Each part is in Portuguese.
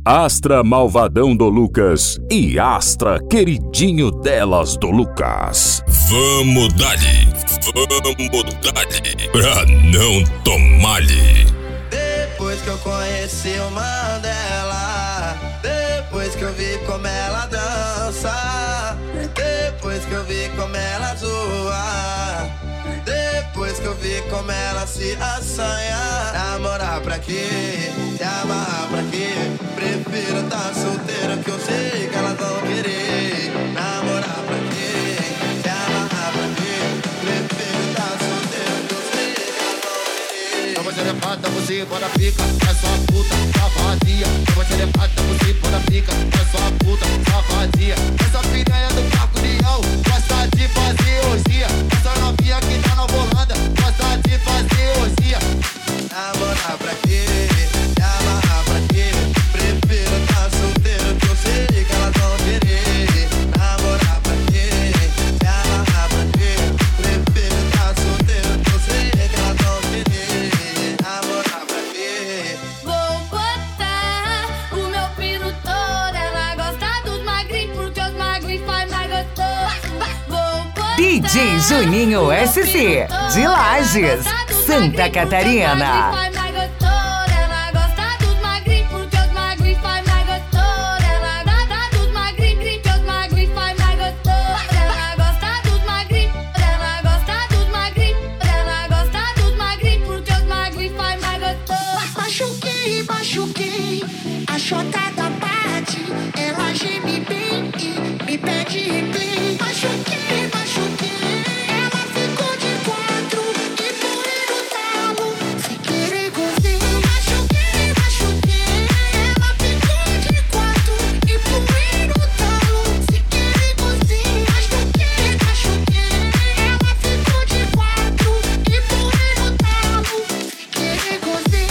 Astra malvadão do Lucas e Astra queridinho delas do Lucas. Vamos dali, pra não tomar-lhe. Depois que eu conheci o Mandela, depois que eu vi como ela dança, depois que eu vi como ela zoa, depois que eu vi como ela se assanha. Namorar pra quê? Se amarrar pra quê? Prefiro tá solteiro que eu sei que elas vão querer. Namorar pra quê? Se amarrar pra quê? Prefiro tá solteiro que eu sei que elas vão querer. Eu vou te levar, você bora pica, é só puta, safadinha. Eu vou te levar, você bora pica, é só puta, safadinha. Essa piranha do Paco Leão gosta de fazer orgia. Essa novinha que tá na Holanda gosta de fazer orgia. Namorar pra quê? Se amarrar pra quê? Prefiro tá solteiro que eu sei que elas vão querer. Namorar pra quê? Se amarrar pra quê? Prefiro tá solteiro que eu sei que elas vão querer. Namorar pra quê? Vou botar o meu pirutor. Ela gosta dos magrinhos porque os magrinhos faz mais gostoso. Vou botar DJ Juninho SC, de Lages, Santa Catarina. Machuquei, a chotada bate, ela geme bem e me pede replay. Machuquei, ela ficou de quatro e pulei no talo, sem querer gozei. Machuquei, ela ficou de quatro e pulei no talo, sem querer gozei. Machuquei, ela ficou de quatro e pulei no talo, sem querer gozei.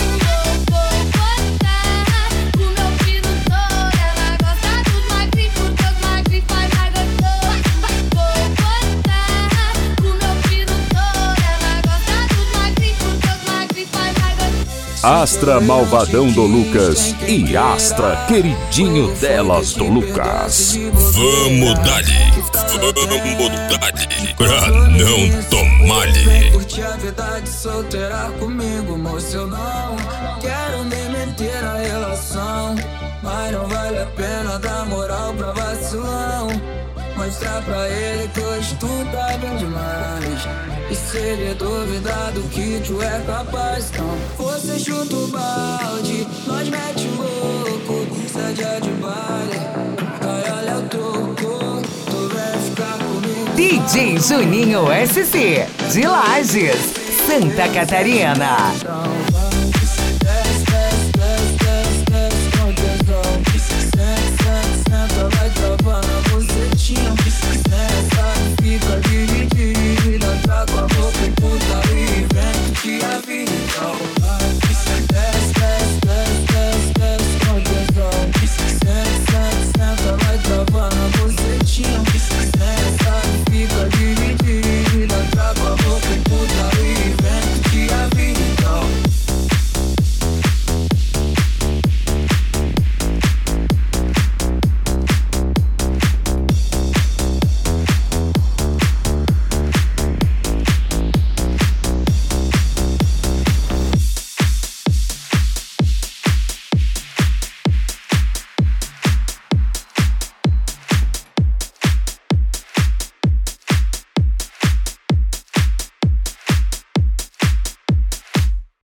Astra malvadão do Lucas e Astra queridinho delas do Lucas. Vamos dali, pra não tomar-lhe. Curte a vida de solteira comigo, moço, eu não quero nem meter a relação, mas não vale a pena dar moral pra vacilão. Mostrar pra ele que hoje tu tá bem demais, e se ele duvidar do que tu é capaz, então você chuta o balde, nós mete o louco, seja de baile, vai olha o toco, tu vai ficar comigo. DJ Juninho SC, de Lages, Santa Catarina.